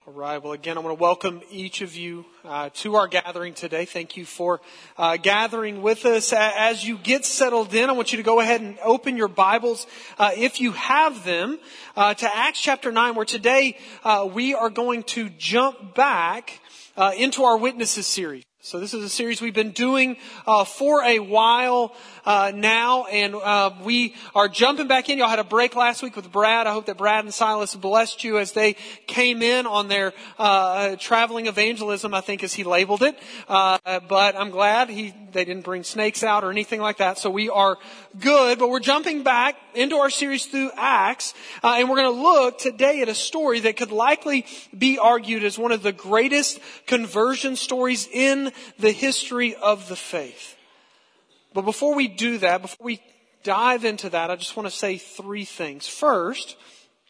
All right. Well, again, I want to welcome each of you to our gathering today. Thank you for gathering with us. As you get settled in, I want you to go ahead and open your Bibles, if you have them, to Acts chapter 9, where today we are going to jump back into our Witnesses series. So this is a series we've been doing for a while now, and we are jumping back in. Y'all had a break last week with Brad. I hope that Brad and Silas blessed you as they came in on their traveling evangelism, I think as he labeled it. But I'm glad they didn't bring snakes out or anything like that. So we are good. But we're jumping back into our series through Acts, and we're going to look today at a story that could likely be argued as one of the greatest conversion stories in the history of the faith. But before we do that, before we dive into that, I just want to say three things. First,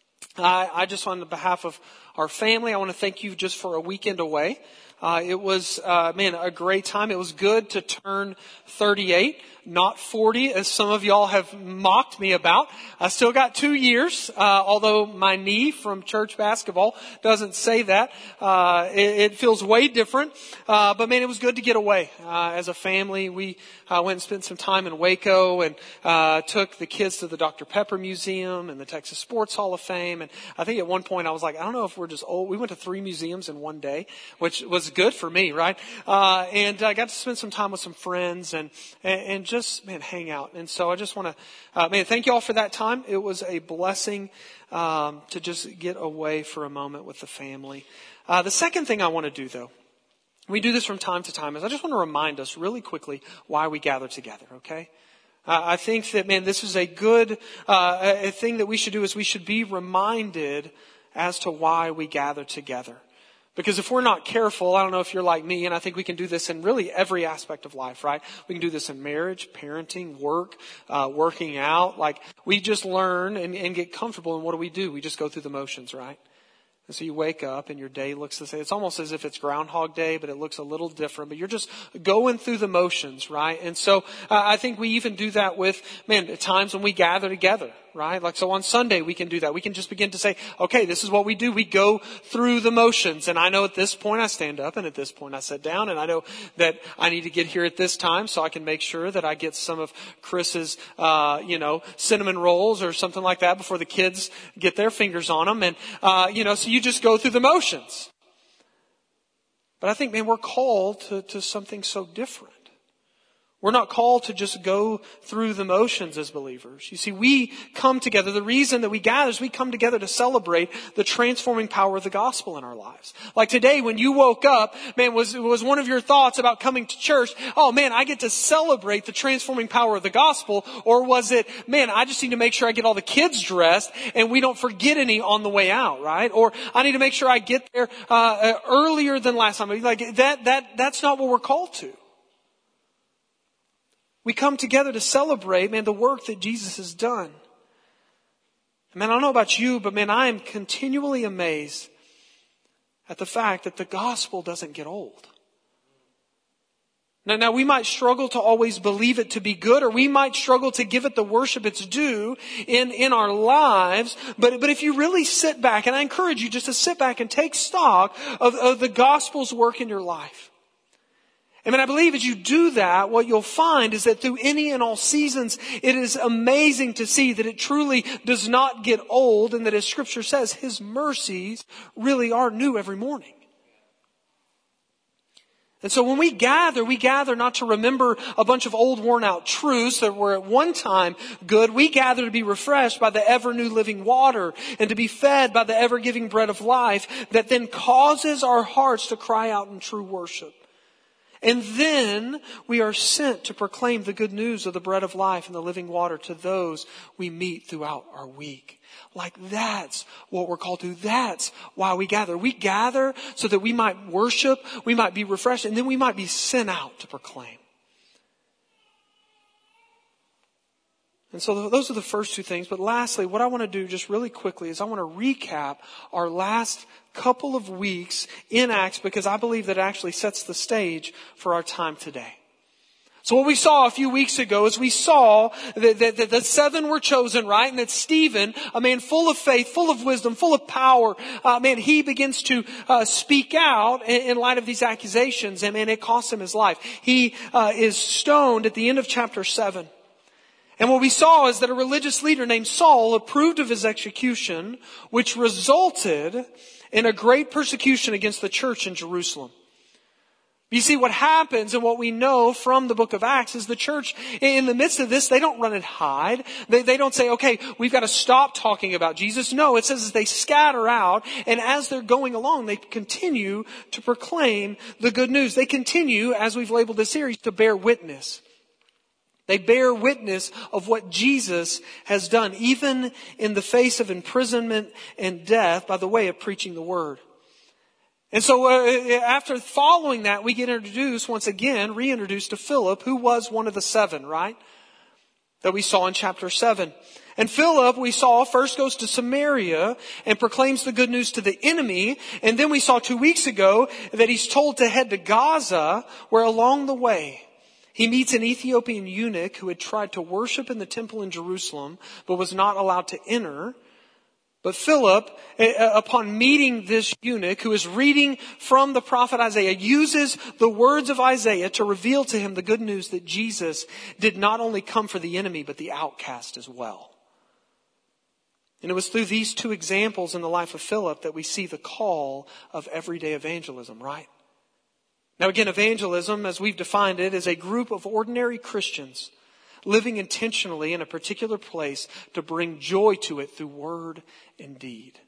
I just on behalf of our family, I want to thank you just for a weekend away. It was, a great time. It was good to turn 38, not 40, as some of y'all have mocked me about. I still got 2 years, although my knee from church basketball doesn't say that. It feels way different. But man, it was good to get away. As a family, we went and spent some time in Waco and took the kids to the Dr. Pepper Museum and the Texas Sports Hall of Fame. And I think at one point I was like, I don't know if we're just old. We went to 3 museums in one day, which was good for me, right? And I got to spend some time with some friends and just, hang out. And so I just want to, thank you all for that time. It was a blessing to just get away for a moment with the family. The second thing I want to do, though, we do this from time to time, is I just want to remind us really quickly why we gather together, okay? I think that, this is a good a thing that we should do, is we should be reminded as to why we gather together. Because if we're not careful, I don't know if you're like me, and I think we can do this in really every aspect of life, right? We can do this in marriage, parenting, work, working out. Like, we just learn and get comfortable, and what do? We just go through the motions, right? And so you wake up and your day looks the same. It's almost as if it's Groundhog Day, but it looks a little different. But you're just going through the motions, right? And so I think we even do that with, at times when we gather together, right? Like, so on Sunday we can do that. We can just begin to say, okay, this is what we do. We go through the motions. And I know at this point I stand up, and at this point I sit down, and I know that I need to get here at this time so I can make sure that I get some of Chris's, cinnamon rolls or something like that before the kids get their fingers on them. And, so you just go through the motions. But I think, we're called to something so different. We're not called to just go through the motions as believers. You see, we come together. The reason that we gather is we come together to celebrate the transforming power of the gospel in our lives. Like today, when you woke up, was one of your thoughts about coming to church, I get to celebrate the transforming power of the gospel? Or was it, I just need to make sure I get all the kids dressed and we don't forget any on the way out, right? Or I need to make sure I get there earlier than last time. Like that's not what we're called to. We come together to celebrate, the work that Jesus has done. I don't know about you, but I am continually amazed at the fact that the gospel doesn't get old. Now we might struggle to always believe it to be good, or we might struggle to give it the worship it's due in our lives. But if you really sit back, and I encourage you just to sit back and take stock of the gospel's work in your life. I believe as you do that, what you'll find is that through any and all seasons, it is amazing to see that it truly does not get old, and that, as Scripture says, His mercies really are new every morning. And so when we gather not to remember a bunch of old worn out truths that were at one time good. We gather to be refreshed by the ever new living water, and to be fed by the ever giving bread of life that then causes our hearts to cry out in true worship. And then we are sent to proclaim the good news of the bread of life and the living water to those we meet throughout our week. Like, that's what we're called to. That's why we gather. We gather so that we might worship, we might be refreshed, and then we might be sent out to proclaim. And so those are the first two things. But lastly, what I want to do just really quickly is I want to recap our last couple of weeks in Acts, because I believe that it actually sets the stage for our time today. So what we saw a few weeks ago is we saw that the 7 were chosen, right? And that Stephen, a man full of faith, full of wisdom, full of power, he begins to speak out in light of these accusations. And it cost him his life. He is stoned at the end of chapter 7. And what we saw is that a religious leader named Saul approved of his execution, which resulted in a great persecution against the church in Jerusalem. You see, what happens and what we know from the book of Acts is the church, in the midst of this, they don't run and hide. They don't say, okay, we've got to stop talking about Jesus. No, it says they scatter out, and as they're going along, they continue to proclaim the good news. They continue, as we've labeled this series, to bear witness. They bear witness of what Jesus has done, even in the face of imprisonment and death, by the way of preaching the word. And so after following that, we get introduced, once again, reintroduced to Philip, who was one of the 7, right? That we saw in chapter 7. And Philip, we saw, first goes to Samaria and proclaims the good news to the enemy. And then we saw 2 weeks ago that he's told to head to Gaza, where along the way, he meets an Ethiopian eunuch who had tried to worship in the temple in Jerusalem, but was not allowed to enter. But Philip, upon meeting this eunuch who is reading from the prophet Isaiah, uses the words of Isaiah to reveal to him the good news that Jesus did not only come for the enemy, but the outcast as well. And it was through these 2 examples in the life of Philip that we see the call of everyday evangelism, right? Now again, evangelism, as we've defined it, is a group of ordinary Christians living intentionally in a particular place to bring joy to it through word and deed.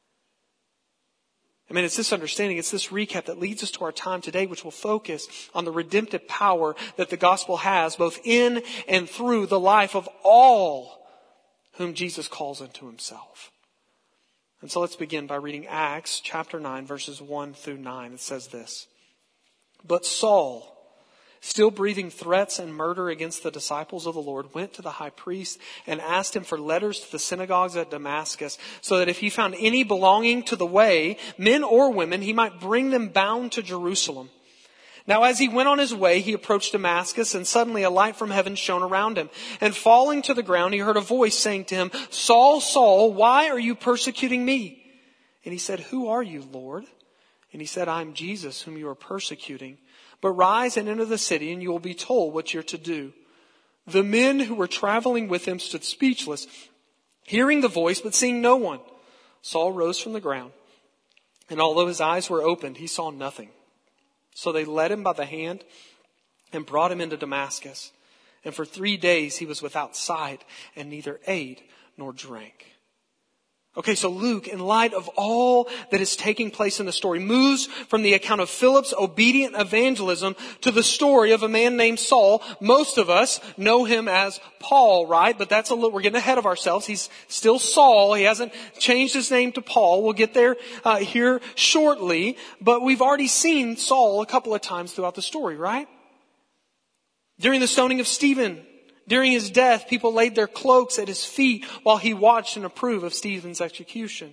It's this understanding, it's this recap that leads us to our time today, which will focus on the redemptive power that the gospel has, both in and through the life of all whom Jesus calls into himself. And so let's begin by reading Acts chapter 9, verses 1 through 9. It says this: But Saul, still breathing threats and murder against the disciples of the Lord, went to the high priest and asked him for letters to the synagogues at Damascus, so that if he found any belonging to the way, men or women, he might bring them bound to Jerusalem. Now as he went on his way, he approached Damascus, and suddenly a light from heaven shone around him. And falling to the ground, he heard a voice saying to him, Saul, Saul, why are you persecuting me? And he said, Who are you, Lord? And he said, I am Jesus, whom you are persecuting. But rise and enter the city, and you will be told what you're to do. The men who were traveling with him stood speechless, hearing the voice, but seeing no one. Saul rose from the ground, and although his eyes were opened, he saw nothing. So they led him by the hand and brought him into Damascus. And for 3 days he was without sight, and neither ate nor drank. Okay, so Luke, in light of all that is taking place in the story, moves from the account of Philip's obedient evangelism to the story of a man named Saul. Most of us know him as Paul, right? But we're getting ahead of ourselves. He's still Saul. He hasn't changed his name to Paul. We'll get there here shortly. But we've already seen Saul a couple of times throughout the story, right? During the stoning of Stephen, during his death, people laid their cloaks at his feet while he watched and approved of Stephen's execution.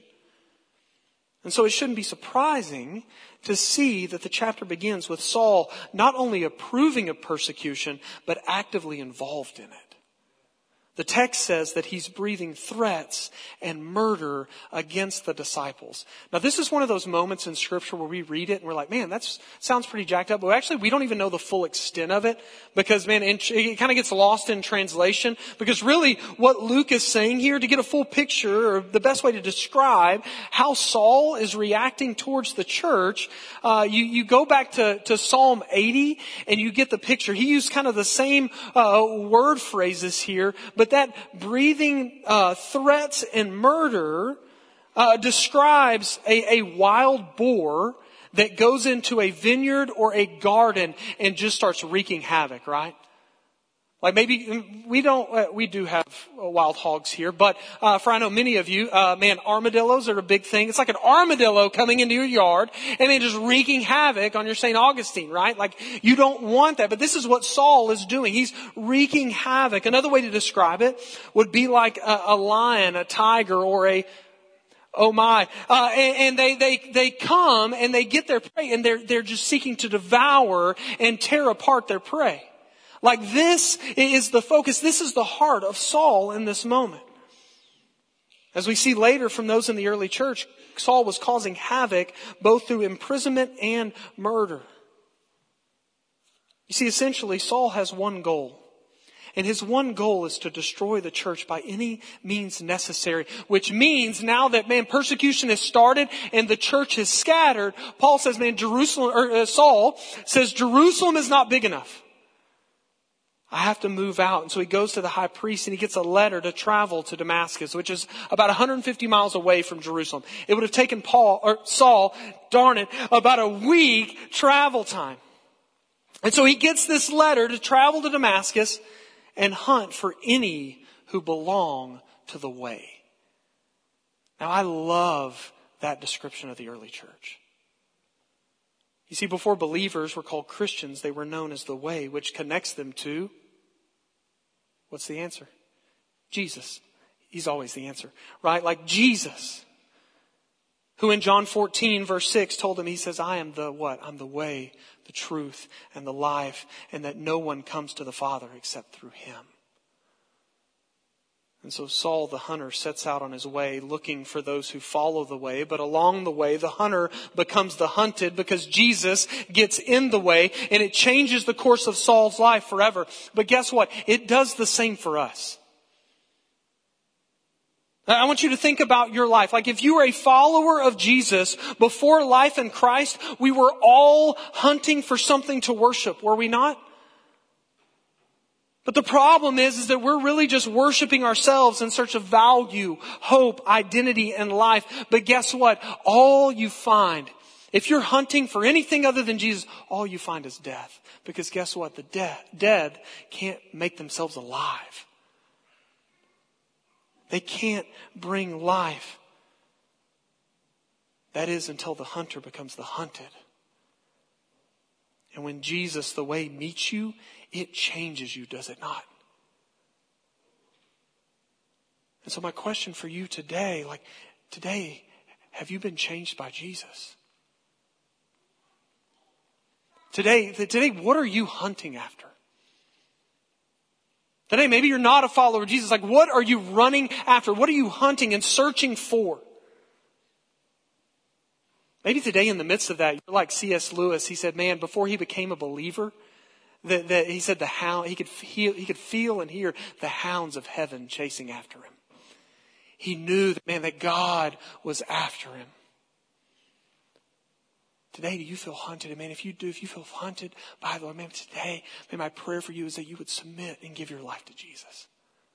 And so it shouldn't be surprising to see that the chapter begins with Saul not only approving of persecution, but actively involved in it. The text says that he's breathing threats and murder against the disciples. Now, this is one of those moments in Scripture where we read it and we're like, man, that sounds pretty jacked up. But actually, we don't even know the full extent of it because, man, it kind of gets lost in translation. Because really, what Luke is saying here, to get a full picture, or the best way to describe how Saul is reacting towards the church, you go back to Psalm 80 and you get the picture. He used kind of the same word phrases here, but that breathing threats and murder describes a wild boar that goes into a vineyard or a garden and just starts wreaking havoc, right? Like maybe we do have wild hogs here, but for I know many of you, armadillos are a big thing. It's like an armadillo coming into your yard and then just wreaking havoc on your St. Augustine, right? Like you don't want that, but this is what Saul is doing. He's wreaking havoc. Another way to describe it would be like a lion, a tiger, or and they come and they get their prey and they're just seeking to devour and tear apart their prey. Like this is the focus. This is the heart of Saul in this moment. As we see later from those in the early church, Saul was causing havoc both through imprisonment and murder. You see, essentially, Saul has one goal. And his one goal is to destroy the church by any means necessary. Which means now that, persecution has started and the church is scattered, Saul says, Jerusalem is not big enough. I have to move out. And so he goes to the high priest and he gets a letter to travel to Damascus, which is about 150 miles away from Jerusalem. It would have taken Saul, about a week travel time. And so he gets this letter to travel to Damascus and hunt for any who belong to the way. Now, I love that description of the early church. You see, before believers were called Christians, they were known as the way, which connects them to, what's the answer? Jesus. He's always the answer, right? Like Jesus, who in John 14, verse 6 told him, he says, I am the what? I'm the way, the truth, and the life, and that no one comes to the Father except through him. And so Saul the hunter sets out on his way looking for those who follow the way. But along the way, the hunter becomes the hunted because Jesus gets in the way and it changes the course of Saul's life forever. But guess what? It does the same for us. I want you to think about your life. Like if you were a follower of Jesus before life in Christ, we were all hunting for something to worship, were we not? But the problem is that we're really just worshiping ourselves in search of value, hope, identity, and life. But guess what? All you find, if you're hunting for anything other than Jesus, all you find is death. Because guess what? The dead can't make themselves alive. They can't bring life. That is until the hunter becomes the hunted. And when Jesus, the way, meets you, it changes you, does it not? And so my question for you today, have you been changed by Jesus? Today, what are you hunting after? Today, maybe you're not a follower of Jesus. Like, what are you running after? What are you hunting and searching for? Maybe today in the midst of that, you're like C.S. Lewis. He said, man, before he became a believer, that he said he could feel and hear the hounds of heaven chasing after him. He knew that God was after him. Today, do you feel hunted? And man, if you feel hunted by the Lord, man, today, my prayer for you is that you would submit and give your life to Jesus.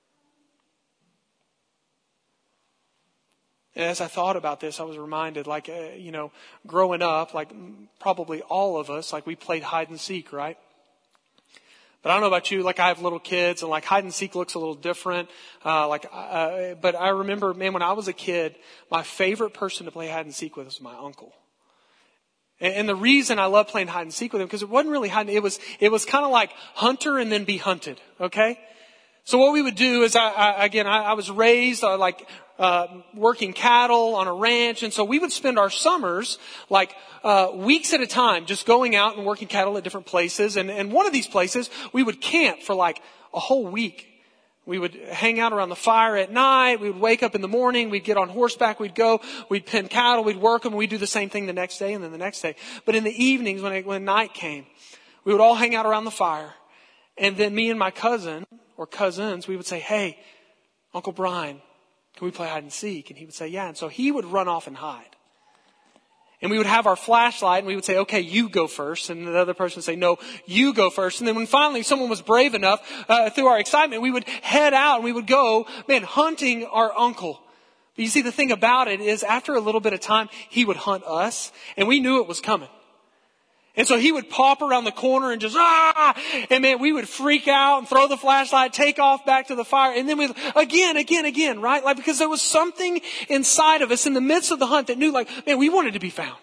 And as I thought about this, I was reminded, growing up, probably all of us, we played hide and seek, right? But I don't know about you, I have little kids and hide and seek looks a little different. But I remember, man, when I was a kid, my favorite person to play hide and seek with was my uncle. And the reason I love playing hide and seek with him, because it wasn't really hiding, it was kind of like hunter and then be hunted, okay? So what we would do is, I was raised working cattle on a ranch, and so we would spend our summers weeks at a time just going out and working cattle at different places. And one of these places, we would camp for a whole week. We would hang out around the fire at night. We would wake up in the morning. We'd get on horseback. We'd go. We'd pen cattle. We'd work them. We'd do the same thing the next day and then the next day. But in the evenings, when night came, we would all hang out around the fire. And then me and my cousin or cousins, we would say, hey, Uncle Brian, can we play hide and seek? And he would say, yeah. And so he would run off and hide. And we would have our flashlight and we would say, okay, you go first. And the other person would say, no, you go first. And then when finally someone was brave enough, through our excitement, we would head out and we would go, hunting our uncle. But you see, the thing about it is after a little bit of time, he would hunt us and we knew it was coming. And so he would pop around the corner and just, and man, we would freak out and throw the flashlight, take off back to the fire. And then again, right? Because there was something inside of us in the midst of the hunt that knew we wanted to be found.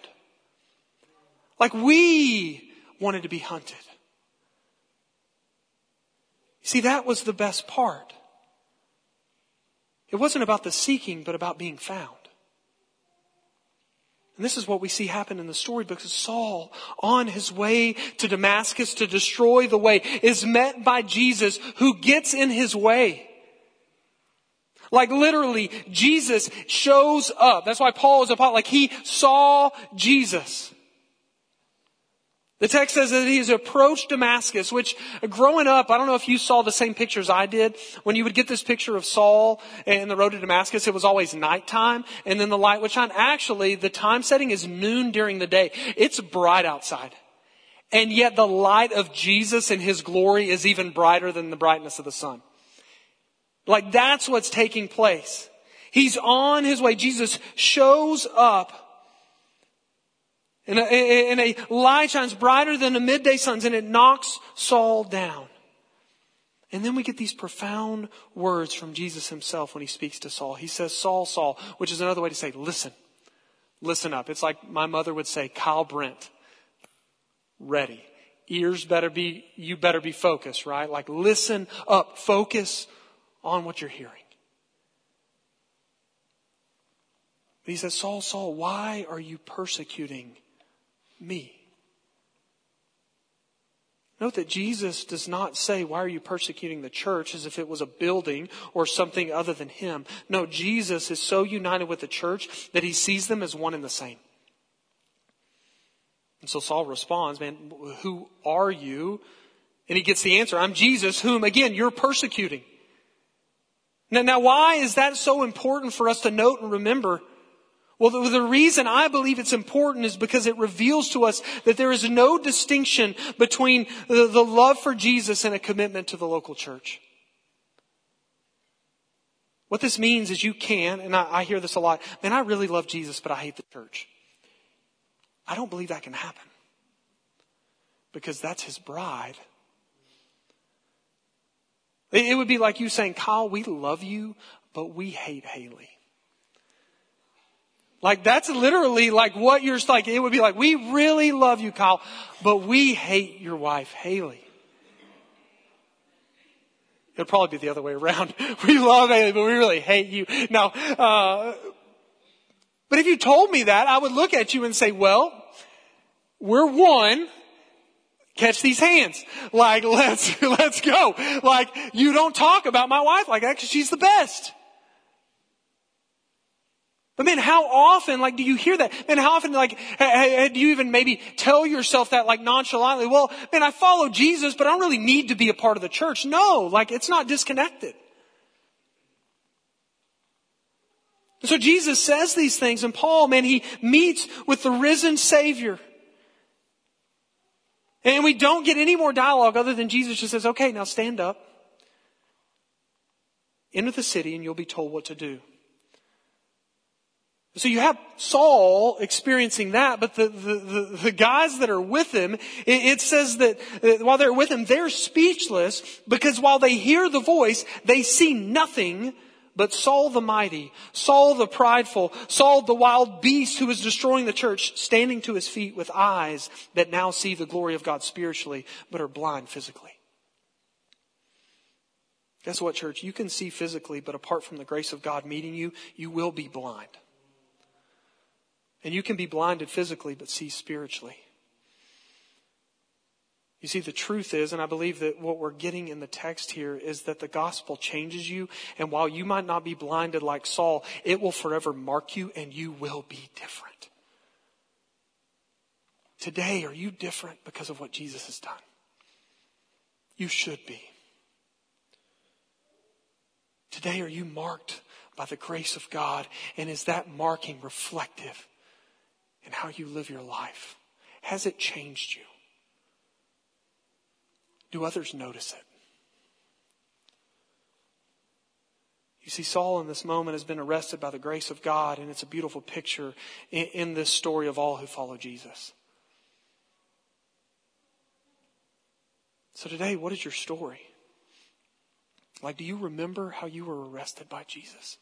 We wanted to be hunted. See, that was the best part. It wasn't about the seeking, but about being found. And this is what we see happen in the story, because Saul, on his way to Damascus to destroy the way, is met by Jesus, who gets in his way. Like literally, Jesus shows up. That's why Paul is like he saw Jesus. The text says that he has approached Damascus, which growing up, I don't know if you saw the same pictures I did. When you would get this picture of Saul and the road to Damascus, it was always nighttime and then the light would shine. Actually, the time setting is noon during the day. It's bright outside. And yet the light of Jesus and his glory is even brighter than the brightness of the sun. Like that's what's taking place. He's on his way. Jesus shows up. And a light shines brighter than the midday suns, and it knocks Saul down. And then we get these profound words from Jesus himself when he speaks to Saul. He says, Saul, Saul, which is another way to say, listen. Listen up. It's like my mother would say, Kyle Brent, ready. You better be focused, right? Like listen up, focus on what you're hearing. He says, Saul, Saul, why are you persecuting me? Note that Jesus does not say, why are you persecuting the church, as if it was a building or something other than him. No, Jesus is so united with the church that he sees them as one and the same. And so Saul responds, man, who are you? And he gets the answer, I'm Jesus, whom again you're persecuting. Now why is that so important for us to note and remember? Well, the reason I believe it's important is because it reveals to us that there is no distinction between the love for Jesus and a commitment to the local church. What this means is you can, and I hear this a lot, man, I really love Jesus, but I hate the church. I don't believe that can happen. Because that's his bride. It would be like you saying, Kyle, we love you, but we hate Haley. Like that's literally like what you're like. It would be like, we really love you, Kyle, but we hate your wife, Haley. It'll probably be the other way around. We love Haley, but we really hate you. Now, but if you told me that, I would look at you and say, well, we're one. Catch these hands. Like, let's go. Like, you don't talk about my wife like that because she's the best. But man, how often, do you hear that? Man, how often, do you even maybe tell yourself that, nonchalantly? Well, man, I follow Jesus, but I don't really need to be a part of the church. No, it's not disconnected. So Jesus says these things, and Paul, man, he meets with the risen Savior. And we don't get any more dialogue other than Jesus just says, okay, now stand up. Enter the city, and you'll be told what to do. So you have Saul experiencing that, but the guys that are with him, it says that while they're with him, they're speechless because while they hear the voice, they see nothing but Saul the mighty, Saul the prideful, Saul the wild beast who is destroying the church, standing to his feet with eyes that now see the glory of God spiritually, but are blind physically. Guess what, church? You can see physically, but apart from the grace of God meeting you, you will be blind. And you can be blinded physically, but see spiritually. You see, the truth is, and I believe that what we're getting in the text here is that the gospel changes you. And while you might not be blinded like Saul, it will forever mark you and you will be different. Today, are you different because of what Jesus has done? You should be. Today, are you marked by the grace of God? And is that marking reflective in how you live your life? Has it changed you? Do others notice it? You see, Saul in this moment has been arrested by the grace of God, and it's a beautiful picture in this story of all who follow Jesus. So today, what is your story? Do you remember how you were arrested by Jesus?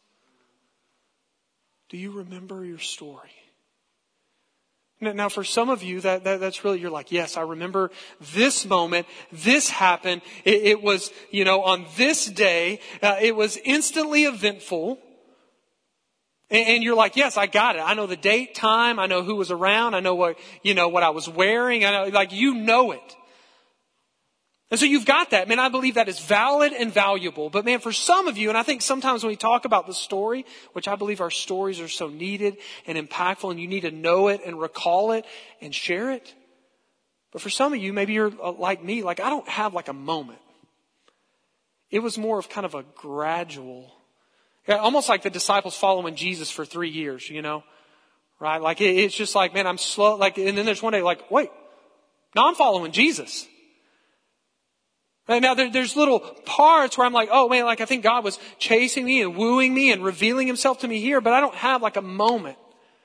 Do you remember your story? Now, for some of you, that's really, you're like, yes, I remember this moment. This happened. It was, on this day. It was instantly eventful. And you're like, yes, I got it. I know the date, time. I know who was around. I know what I was wearing. I know, like, you know it. And so you've got that. Man, I believe that is valid and valuable. But man, for some of you, and I think sometimes when we talk about the story, which I believe our stories are so needed and impactful, and you need to know it and recall it and share it. But for some of you, maybe you're like me, like I don't have like a moment. It was more of kind of a gradual, almost like the disciples following Jesus for 3 years, right? Like it's just like, man, I'm slow. Like, and then there's one day like, wait, now I'm following Jesus. And now there's little parts where I'm like, oh man, like I think God was chasing me and wooing me and revealing himself to me here, but I don't have like a moment.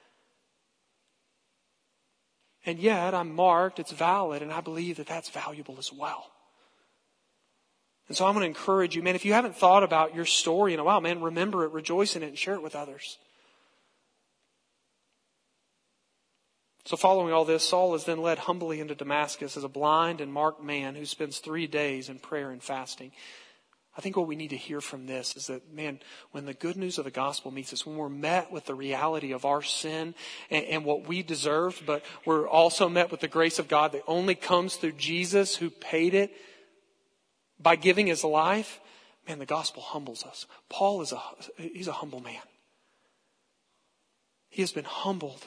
And yet I'm marked, it's valid, and I believe that that's valuable as well. And so I'm going to encourage you, man, if you haven't thought about your story in a while, man, remember it, rejoice in it, and share it with others. So following all this, Saul is then led humbly into Damascus as a blind and marked man who spends 3 days in prayer and fasting. I think what we need to hear from this is that, man, when the good news of the gospel meets us, when we're met with the reality of our sin and what we deserved, but we're also met with the grace of God that only comes through Jesus who paid it by giving his life, man, the gospel humbles us. Paul he's a humble man. He has been humbled.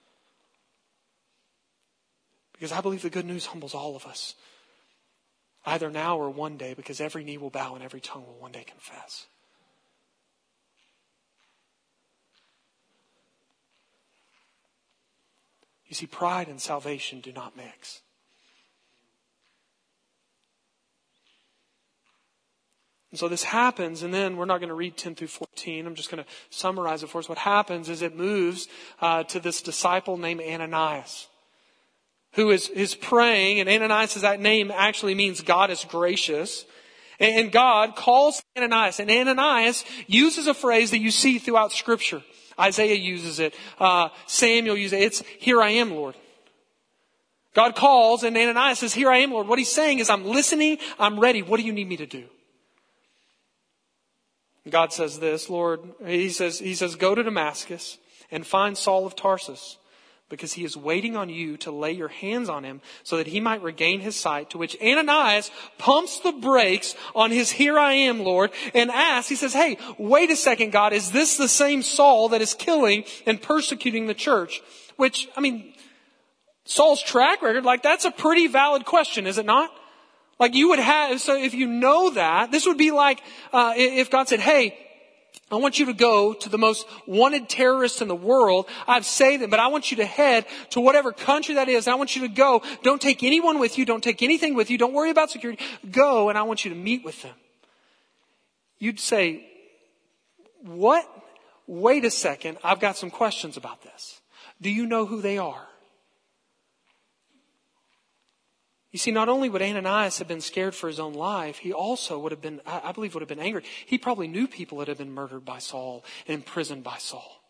Because I believe the good news humbles all of us. Either now or one day, because every knee will bow and every tongue will one day confess. You see, pride and salvation do not mix. And so this happens, and then we're not going to read 10 through 14. I'm just going to summarize it for us. What happens is it moves to this disciple named Ananias, who is praying, and Ananias, that name actually means God is gracious. And God calls Ananias, and Ananias uses a phrase that you see throughout Scripture. Isaiah uses it. Samuel uses it. It's, here I am, Lord. God calls, and Ananias says, here I am, Lord. What he's saying is, I'm listening, I'm ready. What do you need me to do? God says this, Lord, he says, go to Damascus and find Saul of Tarsus, because he is waiting on you to lay your hands on him so that he might regain his sight. To which Ananias pumps the brakes on his here I am, Lord, and asks, he says, hey, wait a second, God, is this the same Saul that is killing and persecuting the church? Which, I mean, Saul's track record, like that's a pretty valid question, is it not? Like you would have, so if you know that, this would be like if God said, hey, I want you to go to the most wanted terrorists in the world. I've saved them, but I want you to head to whatever country that is. I want you to go. Don't take anyone with you. Don't take anything with you. Don't worry about security. Go, and I want you to meet with them. You'd say, what? Wait a second. I've got some questions about this. Do you know who they are? You see, not only would Ananias have been scared for his own life, he also would have been, I believe, would have been angry. He probably knew people that had been murdered by Saul and imprisoned by Saul.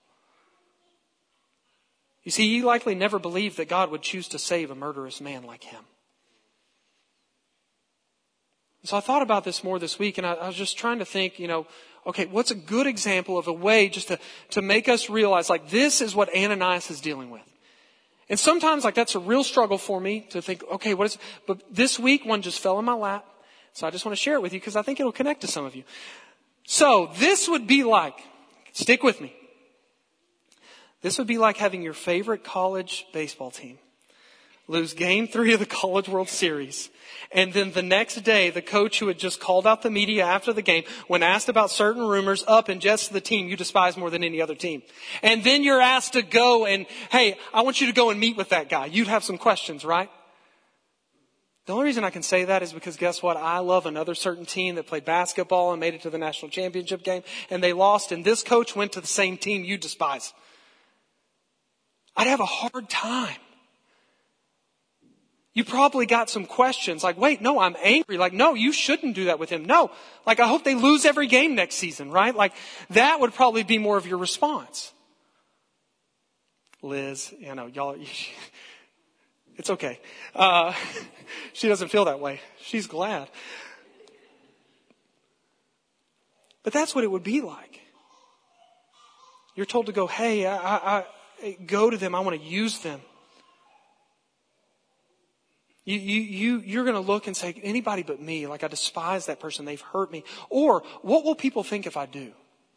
You see, he likely never believed that God would choose to save a murderous man like him. So I thought about this more this week, and I was just trying to think, okay, what's a good example of a way just to make us realize, like, this is what Ananias is dealing with. And sometimes, like, that's a real struggle for me to think, okay, what is it? But this week, one just fell in my lap. So I just want to share it with you because I think it'll connect to some of you. So this would be like, stick with me. This would be like having your favorite college baseball team lose game 3 of the College World Series. And then the next day, the coach who had just called out the media after the game, when asked about certain rumors, up and jets the team you despise more than any other team. And then you're asked to go and, hey, I want you to go and meet with that guy. You'd have some questions, right? The only reason I can say that is because guess what? I love another certain team that played basketball and made it to the national championship game, and they lost, and this coach went to the same team you despise. I'd have a hard time. You probably got some questions like, wait, no, I'm angry. Like, no, you shouldn't do that with him. No, like, I hope they lose every game next season, right? Like, that would probably be more of your response. Liz, y'all, it's okay. She doesn't feel that way. She's glad. But that's what it would be like. You're told to go, hey, I go to them. I want to use them. You're going to look and say, anybody but me, like I despise that person. They've hurt me. Or what will people think if I do?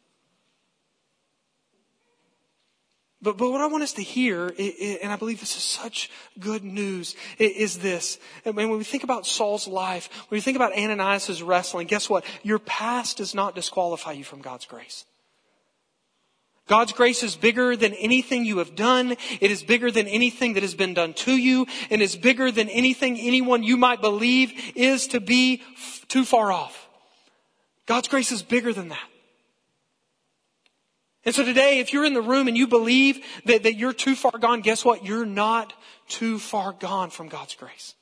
But what I want us to hear, and I believe this is such good news, is this. And when we think about Saul's life, when we think about Ananias' wrestling, guess what? Your past does not disqualify you from God's grace. God's grace is bigger than anything you have done. It is bigger than anything that has been done to you. And is bigger than anything anyone you might believe is to be too far off. God's grace is bigger than that. And so today, if you're in the room and you believe that you're too far gone, guess what? You're not too far gone from God's grace.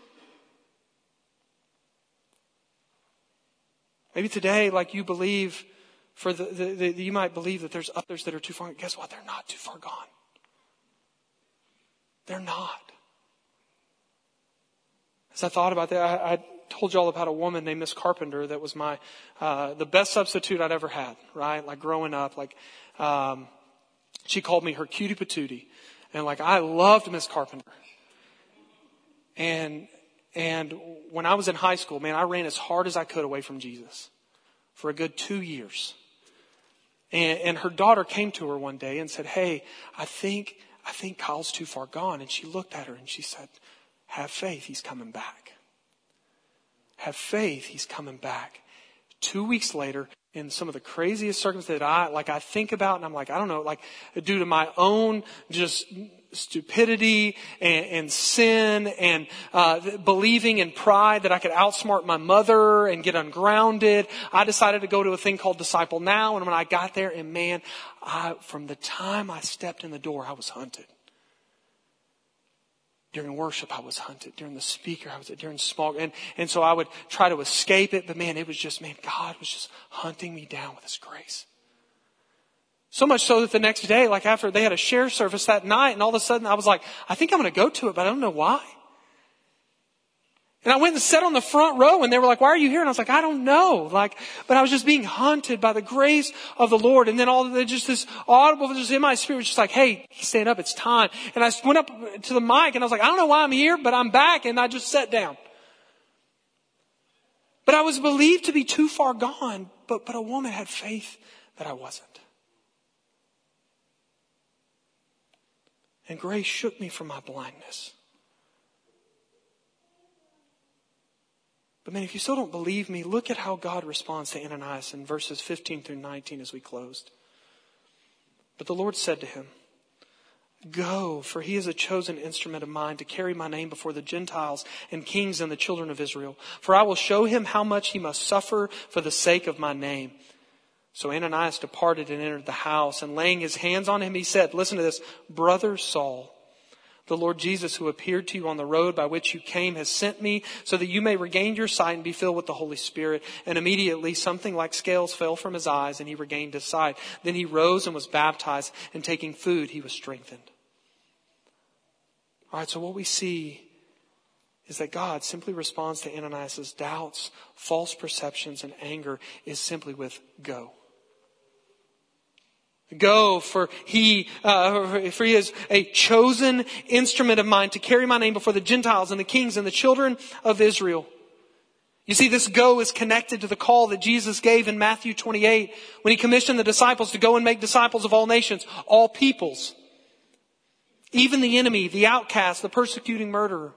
Maybe today, like you believe, you might believe that there's others that are too far. Guess what? They're not too far gone. They're not. As I thought about that, I told you all about a woman named Miss Carpenter that was the best substitute I'd ever had, right? Like growing up, she called me her cutie patootie. And I loved Miss Carpenter. And when I was in high school, man, I ran as hard as I could away from Jesus for a good 2 years. And her daughter came to her one day and said, hey, I think Kyle's too far gone. And she looked at her and she said, have faith, he's coming back. Have faith, he's coming back. 2 weeks later, in some of the craziest circumstances that I think about, and I'm like, I don't know, due to my own just stupidity and sin and believing in pride that I could outsmart my mother and get ungrounded, I decided to go to a thing called Disciple Now. And when I got there, and man, from the time I stepped in the door, I was hunted. During worship, I was hunted. During the speaker, I was during small. And so I would try to escape it. But man, it was just, God was just hunting me down with His grace. So much so that the next day, after they had a share service that night, and all of a sudden I was like, I think I'm going to go to it, but I don't know why. And I went and sat on the front row and they were like, why are you here? And I was like, I don't know. But I was just being hunted by the grace of the Lord. And then just this audible, just in my spirit, was just like, hey, stand up, it's time. And I went up to the mic and I was like, I don't know why I'm here, but I'm back. And I just sat down. But I was believed to be too far gone. But a woman had faith that I wasn't. And grace shook me from my blindness. But man, if you still don't believe me, look at how God responds to Ananias in verses 15 through 19 as we closed. But the Lord said to him, go, for he is a chosen instrument of mine to carry my name before the Gentiles and kings and the children of Israel. For I will show him how much he must suffer for the sake of my name. So Ananias departed and entered the house, and laying his hands on him, he said, listen to this, Brother Saul, the Lord Jesus, who appeared to you on the road by which you came, has sent me so that you may regain your sight and be filled with the Holy Spirit. And immediately something like scales fell from his eyes and he regained his sight. Then he rose and was baptized, and taking food, he was strengthened. All right, so what we see is that God simply responds to Ananias' doubts, false perceptions, and anger is simply with go. Go, for he is a chosen instrument of mine to carry my name before the Gentiles and the kings and the children of Israel. You see, this go is connected to the call that Jesus gave in Matthew 28 when he commissioned the disciples to go and make disciples of all nations, all peoples, even the enemy, the outcast, the persecuting murderer.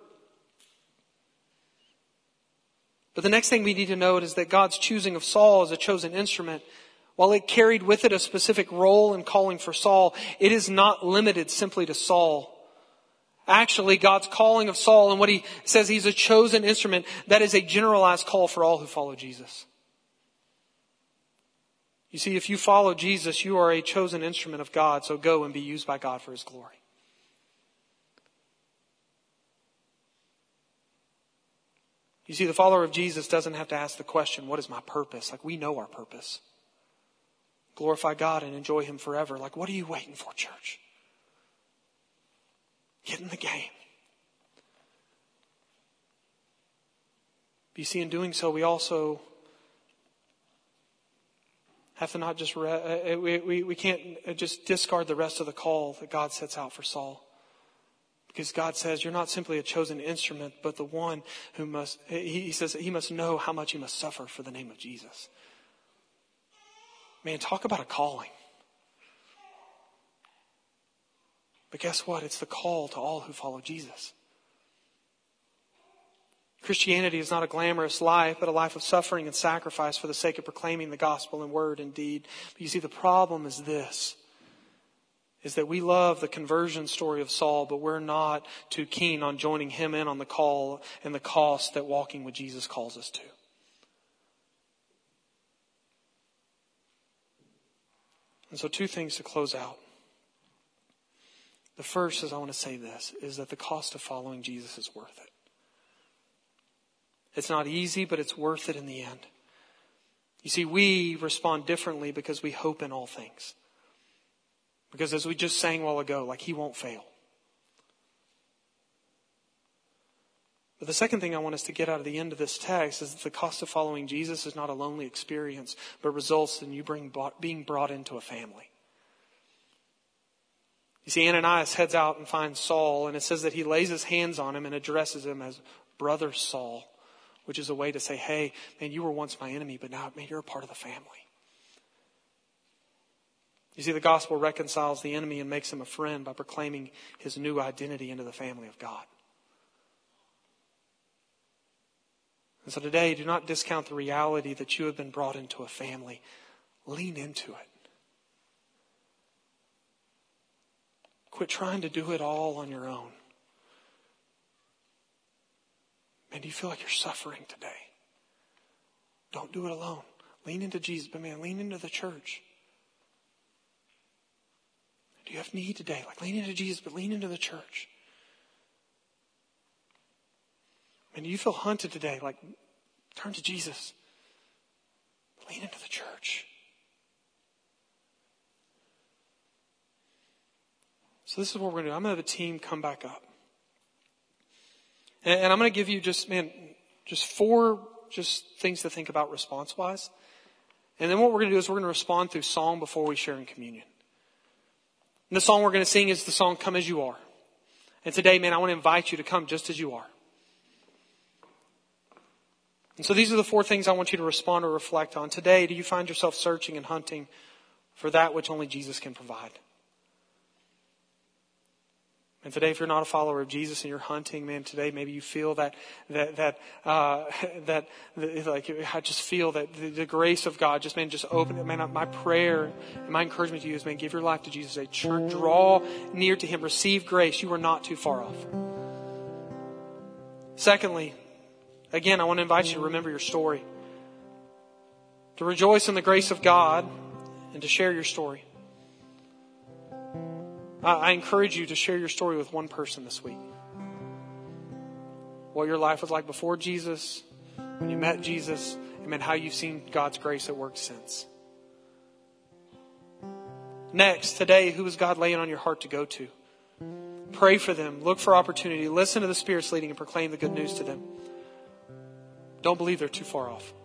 But the next thing we need to note is that God's choosing of Saul as a chosen instrument, while it carried with it a specific role and calling for Saul, it is not limited simply to Saul. Actually, God's calling of Saul and what he says he's a chosen instrument, that is a generalized call for all who follow Jesus. You see, if you follow Jesus, you are a chosen instrument of God, so go and be used by God for His glory. You see, the follower of Jesus doesn't have to ask the question, what is my purpose? We know our purpose. Glorify God and enjoy Him forever. What are you waiting for, church? Get in the game. But you see, in doing so, we also have to not just, we can't just discard the rest of the call that God sets out for Saul. Because God says, you're not simply a chosen instrument, but the one who must, he says that he must know how much he must suffer for the name of Jesus. Man, talk about a calling. But guess what? It's the call to all who follow Jesus. Christianity is not a glamorous life, but a life of suffering and sacrifice for the sake of proclaiming the gospel in word and deed. But you see, the problem is this, is that we love the conversion story of Saul, but we're not too keen on joining him in on the call and the cost that walking with Jesus calls us to. And so 2 things to close out. The first is, I want to say this, is that the cost of following Jesus is worth it. It's not easy, but it's worth it in the end. You see, we respond differently because we hope in all things. Because as we just sang a while ago, like, he won't fail. But the second thing I want us to get out of the end of this text is that the cost of following Jesus is not a lonely experience, but results in you being brought into a family. You see, Ananias heads out and finds Saul, and it says that he lays his hands on him and addresses him as Brother Saul, which is a way to say, hey, man, you were once my enemy, but now, man, you're a part of the family. You see, the gospel reconciles the enemy and makes him a friend by proclaiming his new identity into the family of God. And so today, do not discount the reality that you have been brought into a family. Lean into it. Quit trying to do it all on your own. Man, do you feel like you're suffering today? Don't do it alone. Lean into Jesus, but man, lean into the church. Do you have need today? Like, lean into Jesus, but lean into the church. And do you feel hunted today? Like, turn to Jesus. Lean into the church. So this is what we're going to do. I'm going to have the team come back up. And I'm going to give you just 4 things to think about response-wise. And then what we're going to do is we're going to respond through song before we share in communion. And the song we're going to sing is the song, Come As You Are. And today, man, I want to invite you to come just as you are. And so these are the 4 things I want you to respond or reflect on. Today, do you find yourself searching and hunting for that which only Jesus can provide? And today, if you're not a follower of Jesus and you're hunting, man, today maybe you feel like I just feel that the grace of God just open it. Man, my prayer and my encouragement to you is, man, give your life to Jesus. Draw near to him. Receive grace. You are not too far off. Secondly, again, I want to invite you to remember your story. To rejoice in the grace of God and to share your story. I encourage you to share your story with one person this week. What your life was like before Jesus, when you met Jesus, and how you've seen God's grace at work since. Next, today, who is God laying on your heart to go to? Pray for them. Look for opportunity. Listen to the Spirit's leading and proclaim the good news to them. Don't believe they're too far off.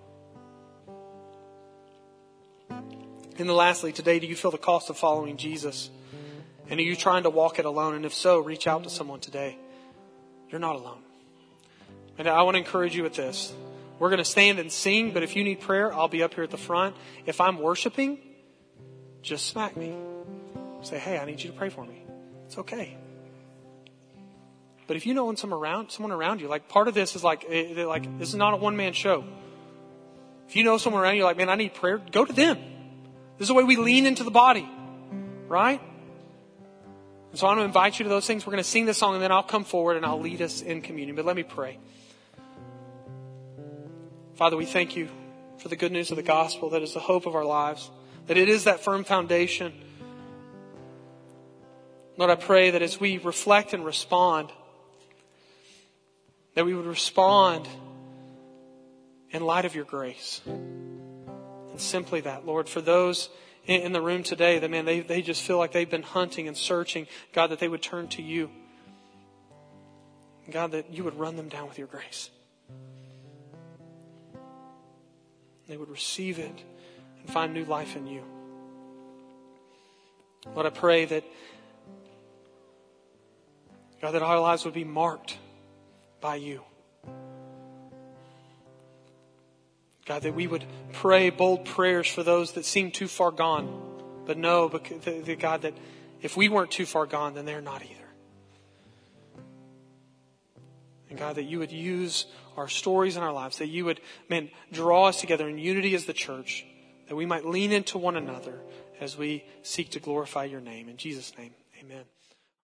And then lastly, today, do you feel the cost of following Jesus? And are you trying to walk it alone? And if so, reach out to someone today. You're not alone. And I want to encourage you with this. We're going to stand and sing, but if you need prayer, I'll be up here at the front. If I'm worshiping, just smack me. Say, hey, I need you to pray for me. It's okay. But if you know someone around you, like part of this is like this is not a one-man show. If you know someone around you, like, man, I need prayer, go to them. This is the way we lean into the body, right? And so I want to invite you to those things. We're going to sing this song and then I'll come forward and I'll lead us in communion. But let me pray. Father, we thank you for the good news of the gospel that is the hope of our lives, that it is that firm foundation. Lord, I pray that as we reflect and respond, that we would respond in light of your grace. And simply that, Lord, for those in the room today that, man, they just feel like they've been hunting and searching, God, that they would turn to you. God, that you would run them down with your grace. They would receive it and find new life in you. Lord, I pray that, God, that our lives would be marked by you. God, that we would pray bold prayers for those that seem too far gone. But know, God, that if we weren't too far gone, then they're not either. And God, that you would use our stories and our lives, that you would, draw us together in unity as the church, that we might lean into one another as we seek to glorify your name. In Jesus' name, amen.